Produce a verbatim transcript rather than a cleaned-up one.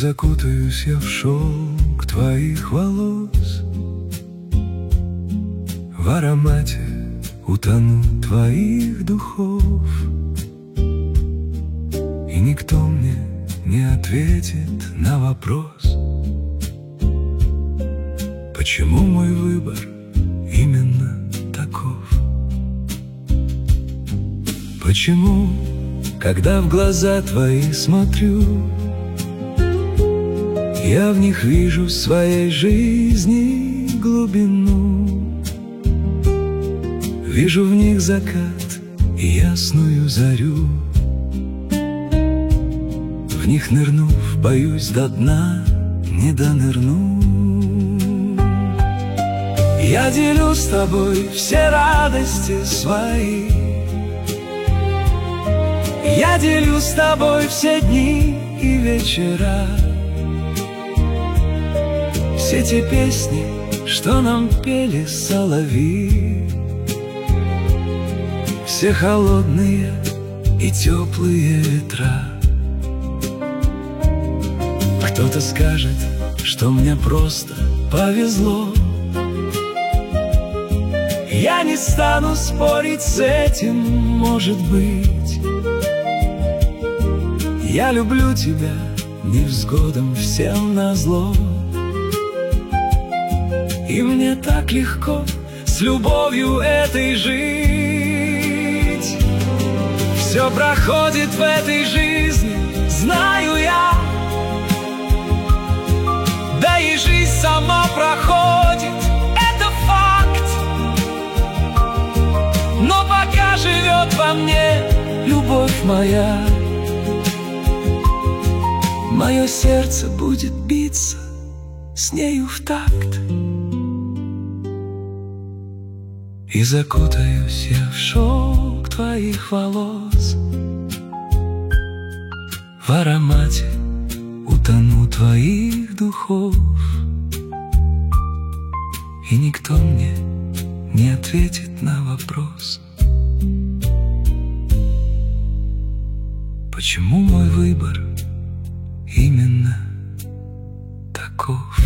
закутаюсь я в шелк твоих волос, в аромате утону твоих духов, и никто мне не ответит на вопрос, почему мой выбор именно таков. Почему, когда в глаза твои смотрю, я в них вижу своей жизни глубину, вижу в них закат и ясную зарю, в них нырнув, боюсь до дна не донырну. Я делю с тобой все радости свои, я делю с тобой все дни и вечера, все те песни, что нам пели соловьи, все холодные и теплые ветра. Кто-то скажет, что мне просто повезло, я не стану спорить с этим, может быть. Я люблю тебя невзгодом всем назло, и мне так легко с любовью этой жить. Все проходит в этой жизни, знаю я, да и жизнь сама проходит, это факт. Но пока живет во мне любовь моя, мое сердце будет биться с нею в такт. И закутаюсь я в шелк твоих волос, в аромате утону твоих духов, и никто мне не ответит на вопрос, почему мой выбор именно таков.